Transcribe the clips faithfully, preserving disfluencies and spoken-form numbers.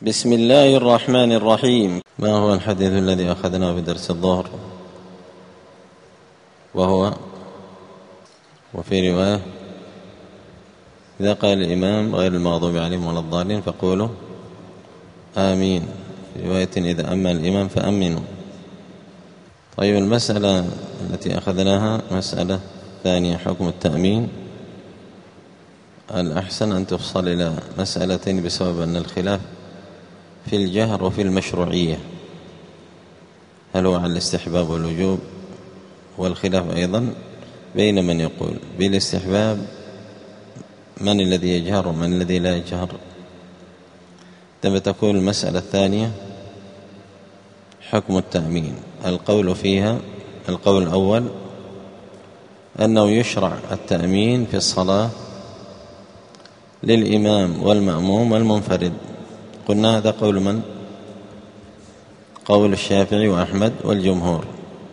بسم الله الرحمن الرحيم. ما هو الحديث الذي أخذناه في درس الظهر؟ وهو وفي رواية إذا قال الإمام غير المغضوب عليهم ولا الضالين فقولوا آمين. في رواية إذا أمن الإمام فأمنوا. طيب، المسألة التي أخذناها مسألة ثانية، حكم التأمين. الأحسن أن تفصل إلى مسألتين بسبب أن الخلاف في الجهر وفي المشروعية، هل هو على الاستحباب والوجوب، والخلاف أيضا بين من يقول بالاستحباب، من الذي يجهر ومن الذي لا يجهر. ثم تكون المسألة الثانية حكم التأمين. القول فيها القول الأول أنه يشرع التأمين في الصلاة للإمام والمأموم والمنفرد. قلنا هذا قول من؟ قول الشافعي وأحمد والجمهور.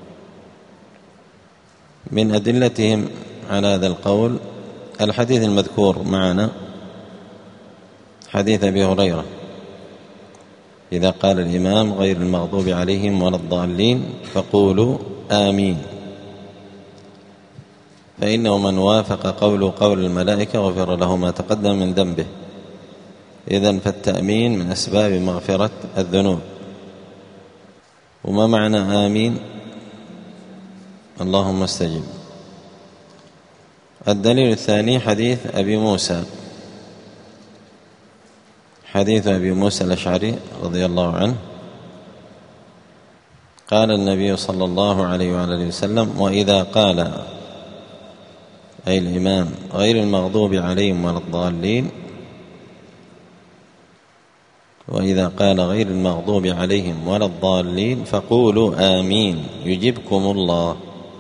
من أدلتهم على هذا القول الحديث المذكور معنا، حديث أبي هريرة إذا قال الإمام غير المغضوب عليهم ولا الضالين فقولوا آمين، فإنه من وافق قوله قول الملائكة غفر له ما تقدم من ذنبه. إذن فالتأمين من أسباب مغفرة الذنوب. وما معنى آمين؟ اللهم استجب. الدليل الثاني حديث أبي موسى، حديث أبي موسى الأشعري رضي الله عنه قال النبي صلى الله عليه وآله وسلم: وإذا قال أي الإمام غير المغضوب عليهم ولا الضالين وإذا قال غير المغضوب عليهم ولا الضالين فقولوا آمين يجبكم الله.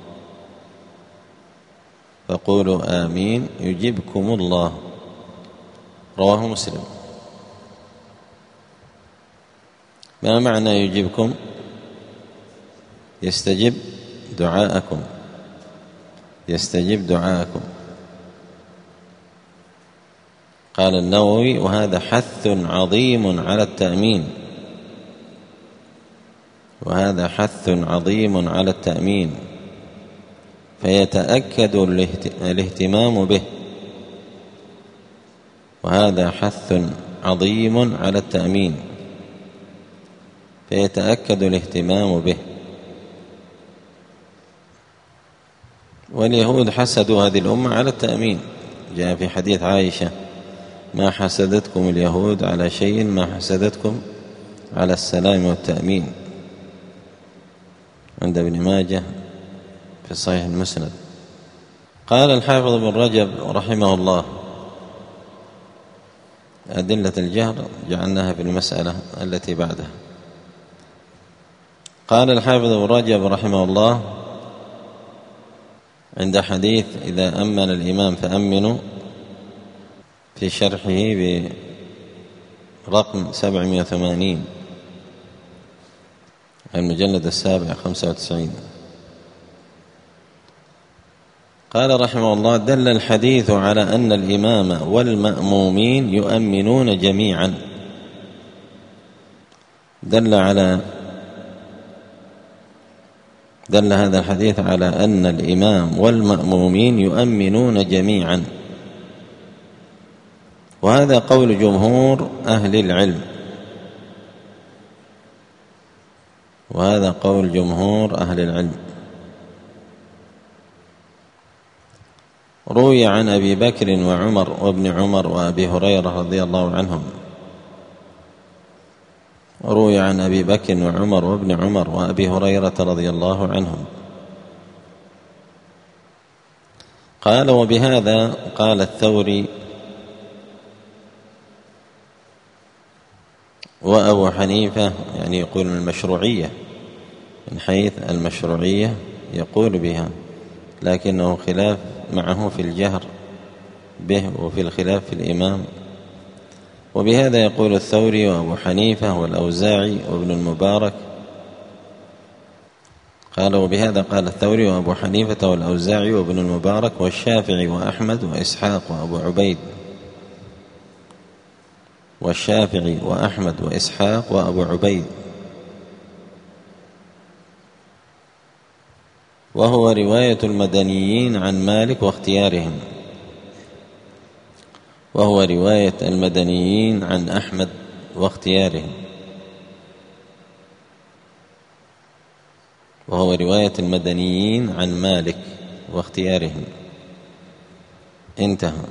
فقولوا آمين يجبكم الله. رواه مسلم. ما معنى يجبكم؟ يستجب دعاءكم، يستجب دعاءكم. قال النووي: وهذا حث عظيم على التأمين، وهذا حث عظيم على التأمين فيتأكد الاهتمام به. وهذا حث عظيم على التأمين فيتأكد الاهتمام به. واليهود حسدوا هذه الأمة على التأمين. جاء في حديث عائشة: ما حسدتكم اليهود على شيء ما حسدتكم على السلام والتأمين، عند ابن ماجه في صحيح المسند. قال الحافظ ابن رجب رحمه الله: أدلة الجهر جعلناها في المسألة التي بعدها. قال الحافظ ابن رجب رحمه الله عند حديث إذا أمن الإمام فأمنوا في شرحه برقم سبعمائة وثمانين، المجلد السابع خمسة وتسعين. قال رحمه الله: دل الحديث على أن الإمام والمأمومين يؤمنون جميعا. دل على دل هذا الحديث على أن الإمام والمأمومين يؤمنون جميعا، وهذا قول جمهور أهل العلم، وهذا قول جمهور أهل العلم. روي عن أبي بكر وعمر وابن عمر وأبي هريرة رضي الله عنهم روي عن أبي بكر وعمر وابن عمر وأبي هريرة رضي الله عنهم قال: وبهذا قال الثوري وأبو حنيفة، يعني يقول من المشروعية، من حيث المشروعية يقول بها، لكنه خلاف معه في الجهر به وفي الخلاف في الإمام. وبهذا يقول الثوري وأبو حنيفة والأوزاعي وابن المبارك. قال: وبهذا قال الثوري وأبو حنيفة والأوزاعي وابن المبارك والشافعي وأحمد وإسحاق وأبو عبيد. والشافعي وأحمد وإسحاق وأبو عبيد، وهو رواية المدنيين عن مالك واختيارهم، وهو رواية المدنيين عن أحمد واختيارهم، وهو رواية المدنيين عن مالك واختيارهم. انتهى.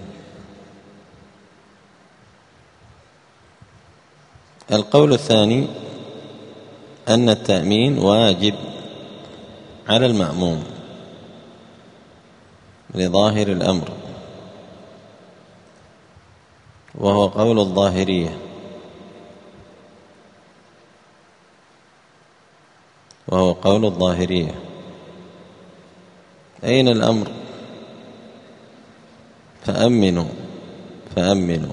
القول الثاني أن التأمين واجب على المأموم لظاهر الأمر، وهو قول الظاهرية، وهو قول الظاهرية. أين الأمر؟ فأمنوا فأمنوا.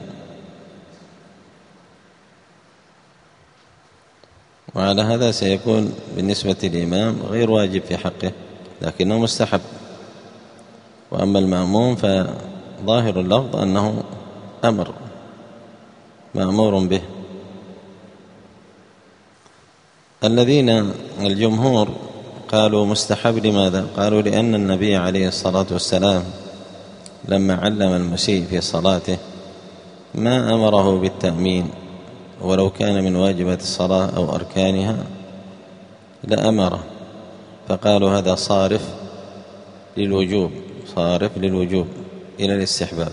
وعلى هذا سيكون بالنسبة للإمام غير واجب في حقه، لكنه مستحب. وأما المأموم فظاهر اللفظ أنه أمر مأمور به. الذين الجمهور قالوا مستحب. لماذا؟ قالوا لأن النبي عليه الصلاة والسلام لما علم المسيء في صلاته ما أمره بالتأمين، ولو كان من واجبات الصلاة أو أركانها لأمره، فقالوا هذا صارف للوجوب، صارف للوجوب إلى الاستحباب.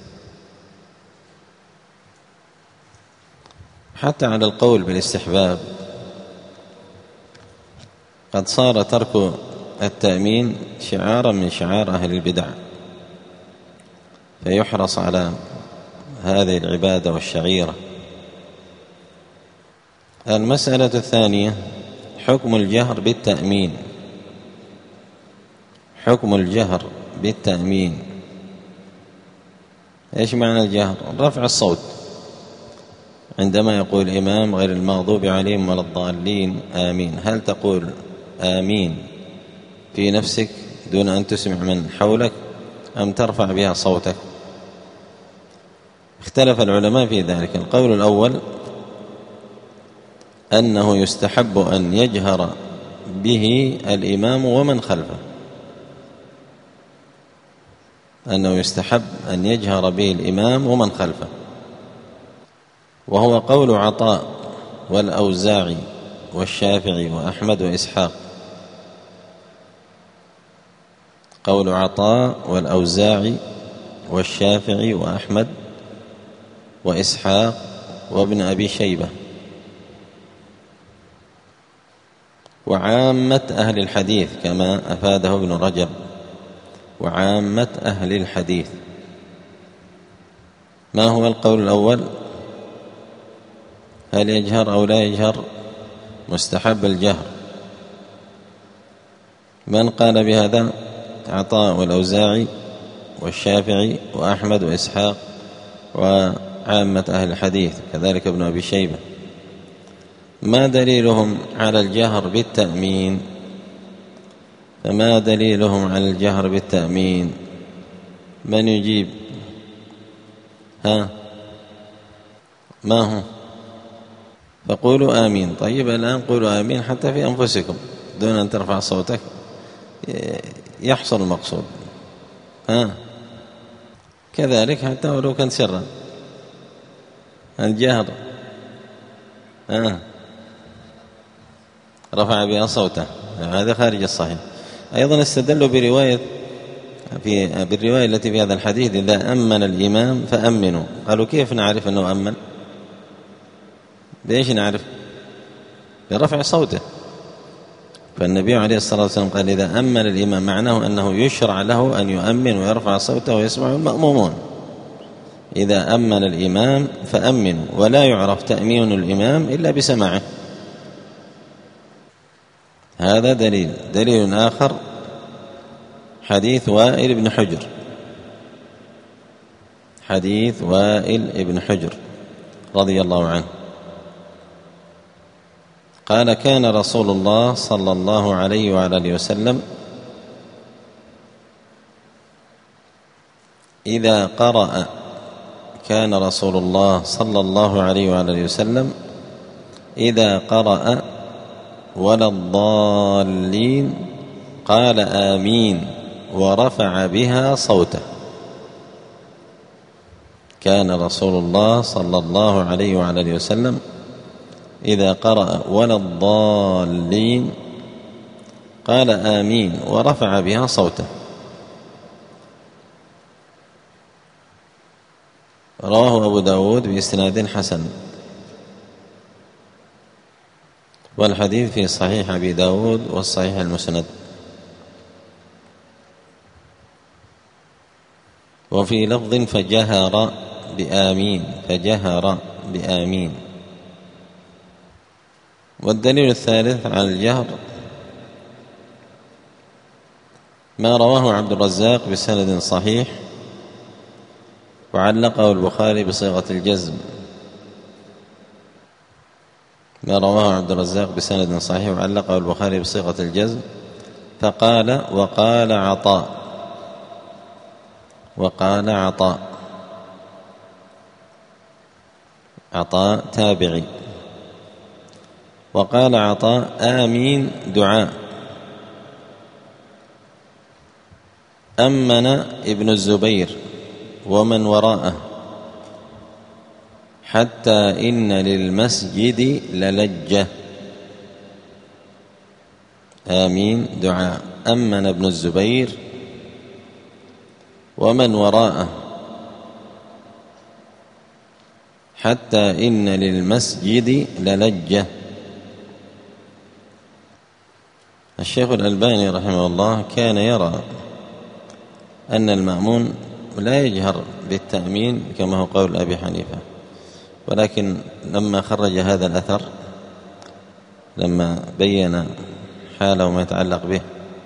حتى على القول بالاستحباب قد صار ترك التأمين شعارا من شعار أهل البدع، فيحرص على هذه العبادة والشعيرة. المسألة الثانية حكم الجهر بالتأمين. حكم الجهر بالتأمين إيش معنى الجهر؟ رفع الصوت عندما يقول الإمام غير المغضوب عليهم ولا الضالين آمين. هل تقول آمين في نفسك دون أن تسمع من حولك، أم ترفع بها صوتك؟ اختلف العلماء في ذلك. القول الأول أنه يستحب أن يجهر به الإمام ومن خلفه، أنه يستحب أن يجهر به الإمام ومن خلفه، وهو قول عطاء والأوزاعي والشافعي وأحمد وإسحاق. قول عطاء والأوزاعي والشافعي وأحمد وإسحاق وابن أبي شيبة وعامة أهل الحديث كما أفاده ابن رجب، وعامة أهل الحديث. ما هو القول الأول؟ هل يجهر أو لا يجهر؟ مستحب الجهر. من قال بهذا؟ عطاء والأوزاعي والشافعي وأحمد وإسحاق وعامة أهل الحديث كذلك ابن أبي شيبة. ما دليلهم على الجهر بالتأمين؟ فما دليلهم على الجهر بالتأمين؟ من يجيب؟ ها ما هو؟ فقولوا آمين. طيب الآن قولوا آمين حتى في أنفسكم دون أن ترفع صوتك، يحصل المقصود. ها كذلك حتى ولو كان سرا الجهر. ها رفع بها صوته، هذا خارج الصحيح. أيضا استدلوا برواية في بالرواية التي في هذا الحديث إذا أمن الإمام فأمنوا. قالوا كيف نعرف أنه أمن؟ بإيش نعرف؟ برفع صوته. فالنبي عليه الصلاة والسلام قال إذا أمن الإمام، معناه أنه يشرع له أن يؤمن ويرفع صوته ويسمع المأمومون. إذا أمن الإمام فأمنوا، ولا يعرف تأمين الإمام إلا بسماعه. هذا دليل. دليل آخر حديث وائل بن حجر، حديث وائل بن حجر رضي الله عنه قال كان رسول الله صلى الله عليه وعلى آله وسلم إذا قرأ كان رسول الله صلى الله عليه وعلى وسلم إذا قرأ ولا الضالين قال آمين ورفع بها صوته. كان رسول الله صلى الله عليه وعلى وسلم إذا قرأ ولا الضالين قال آمين ورفع بها صوته. رواه أبو داود بإسناد حسن، والحديث في صحيح أبي داود والصحيح المسند. وفي لفظ فجهر بآمين، فجهر بآمين. والدليل الثالث على الجهر ما رواه عبد الرزاق بسند صحيح وعلقه البخاري بصيغة الجزم. ما رواه عبد الرزاق بسند صحيح وعلقه البخاري بصيغة الجزم، فقال وقال عطاء، وقال عطاء، عطاء تابعي، وقال عطاء آمين دعاء. أمن ابن الزبير ومن وراءه حتى إن للمسجد للجة. آمين دعاء. أمن ابن الزبير ومن وراءه حتى إن للمسجد للجة. الشيخ الألباني رحمه الله كان يرى أن المأمون لا يجهر بالتأمين كما هو قول أبي حنيفة، ولكن لما خرج هذا الأثر، لما بين حاله وما يتعلق به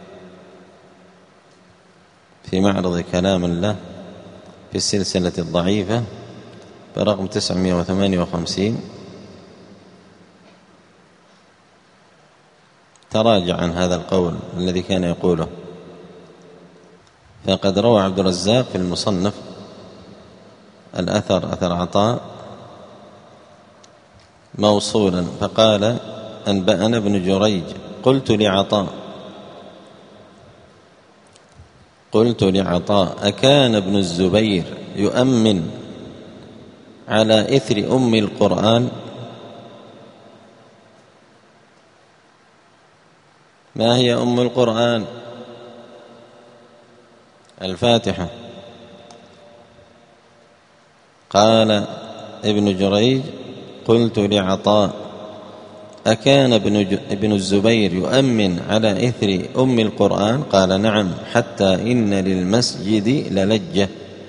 في معرض كلام الله في السلسلة الضعيفة برقم تسعمائة وثمانية وخمسين، تراجع عن هذا القول الذي كان يقوله. فقد روى عبد الرزاق في المصنف الأثر أثر عطاء موصولا، فقال أنبأنا ابن جريج قلت لعطاء قلت لعطاء أكان ابن الزبير يؤمن على إثر أم القرآن؟ ما هي أم القرآن؟ الفاتحة. قال ابن جريج قلت لعطاء أكان ابن, ابن الزبير يؤمن على إثر أم القرآن؟ قال نعم، حتى إن للمسجد للجة.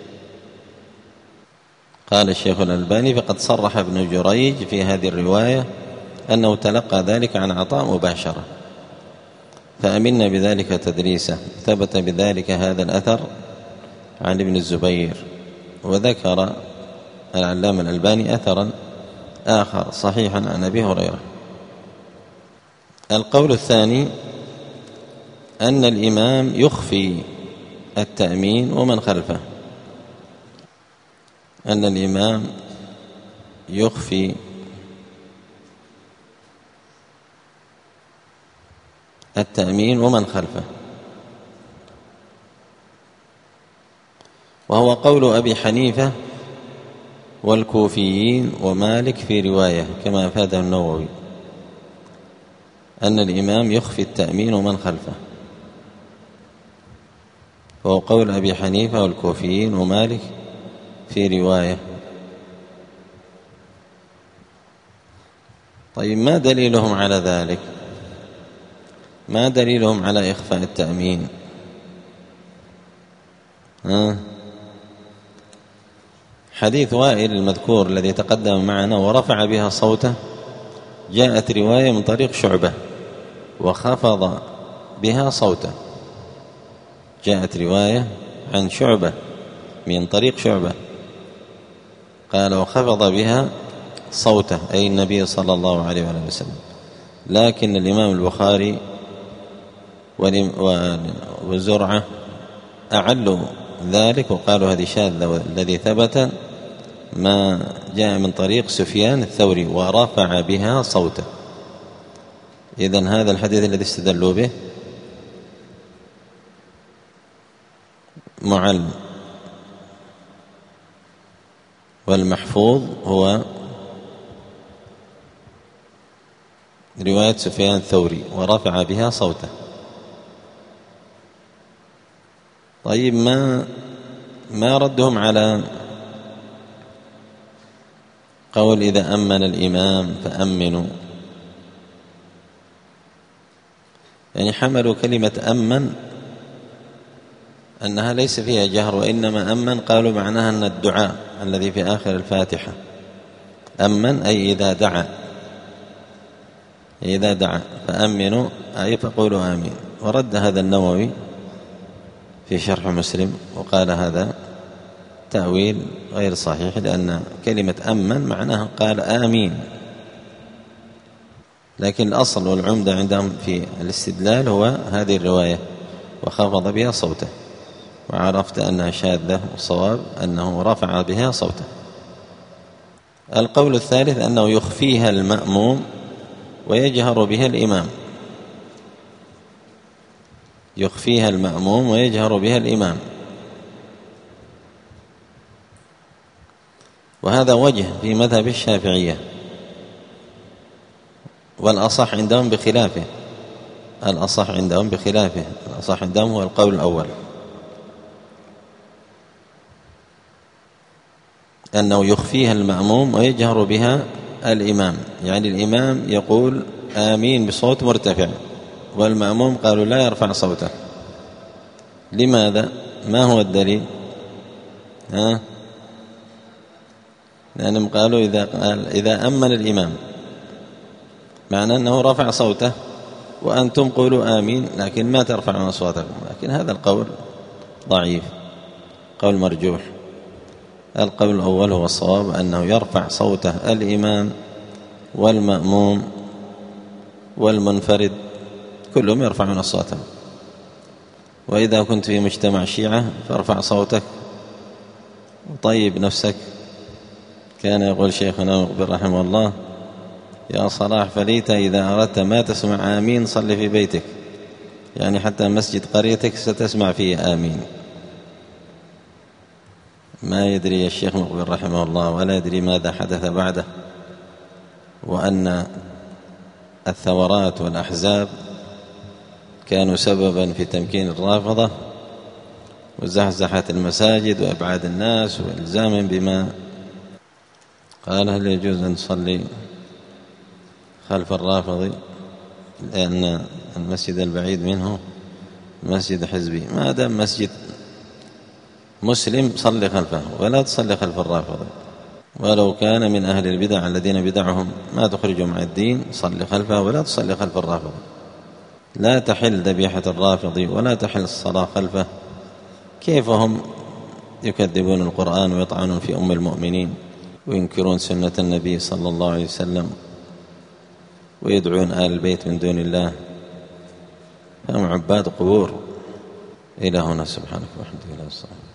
قال الشيخ الألباني فقد صرح ابن جريج في هذه الرواية أنه تلقى ذلك عن عطاء مباشرة، فأمنا بذلك تدريسه. ثبت بذلك هذا الأثر عن ابن الزبير. وذكر العلامة الألباني أثرا آخر صحيحا عن أبي هريرة. القول الثاني أن الإمام يخفي التأمين ومن خلفه، أن الإمام يخفي التأمين ومن خلفه، وهو قول أبي حنيفة والكوفيين ومالك في رواية كما أفاده النووي، أن الإمام يخفي التأمين ومن خلفه، وهو قول أبي حنيفة والكوفيين ومالك في رواية. طيب ما دليلهم على ذلك؟ ما دليلهم على إخفاء التأمين؟ ها؟ حديث وائل المذكور الذي تقدم معنا ورفع بها صوته، جاءت رواية من طريق شعبة وخفض بها صوته. جاءت رواية عن شعبة من طريق شعبة قال وخفض بها صوته، أي النبي صلى الله عليه وسلم. لكن الإمام البخاري وزرعة أعلوا ذلك وقالوا هذه شاذة، الذي ثبت ما جاء من طريق سفيان الثوري ورفع بها صوته. إذن هذا الحديث الذي استدلوا به معل، والمحفوظ هو رواية سفيان الثوري ورفع بها صوته. طيب ما ما ردهم على قول إذا أمن الإمام فأمنوا؟ يعني حملوا كلمة أمن أنها ليس فيها جهر، وإنما أمن قالوا معناها أن الدعاء الذي في آخر الفاتحة أمن أي إذا دعا، إذا دعا فأمنوا أي فقولوا آمين. ورد هذا النووي في شرح مسلم وقال هذا تأويل غير صحيح، لأن كلمة أمن معناها قال آمين، لكن الأصل والعمدة عندهم في الاستدلال هو هذه الرواية وخفض بها صوته، وعرفت أنها شاذة، والصواب أنه رفع بها صوته. القول الثالث أنه يخفيها المأموم ويجهر بها الإمام، يخفيها المأموم ويجهر بها الإمام، وهذا وجه في مذهب الشافعية، والأصح عندهم بخلافه، الأصح عندهم بخلافه الأصح عندهم هو القول الأول، أنه يخفيها المأموم ويجهر بها الإمام، يعني الإمام يقول آمين بصوت مرتفع، والمأموم قالوا لا يرفع صوته. لماذا؟ ما هو الدليل؟ ها؟ لأنهم قالوا إذا, قال إذا أمن الإمام معنى أنه رفع صوته، وأنتم قولوا آمين لكن ما ترفعون أصواتكم. لكن هذا القول ضعيف، قول مرجوح. القول الأول هو الصواب، أنه يرفع صوته الإمام والمأموم والمنفرد كلهم يرفعون أصواتهم. وإذا كنت في مجتمع شيعة فارفع صوتك وطيب نفسك. كان يقول شيخنا مقبل رحمه الله: يا صلاح فليت إذا أردت ما تسمع آمين صل في بيتك، يعني حتى مسجد قريتك ستسمع فيه آمين. ما يدري الشيخ مقبل رحمه الله ولا يدري ماذا حدث بعده، وأن الثورات والأحزاب كانوا سببا في تمكين الرافضة وزحزحة المساجد وإبعاد الناس وإلزامهم بما قال: هل يجوز أن نصلي خلف الرافضي لأن المسجد البعيد منه مسجد حزبي؟ ما دام مسجد مسلم صلي خلفه ولا تصلي خلف الرافضي، ولو كان من أهل البدع الذين بدعهم ما تخرجهم عن الدين صلي خلفه ولا تصلي خلف الرافضي. لا تحل ذبيحة الرافضي ولا تحل الصلاة خلفه. كيف هم يكذبون القرآن ويطعنون في أم المؤمنين وينكرون سنة النبي صلى الله عليه وسلم ويدعون آل البيت من دون الله؟ هم عباد قبور. إلى هنا، سبحانك وبحمدك، إلى الصلاة.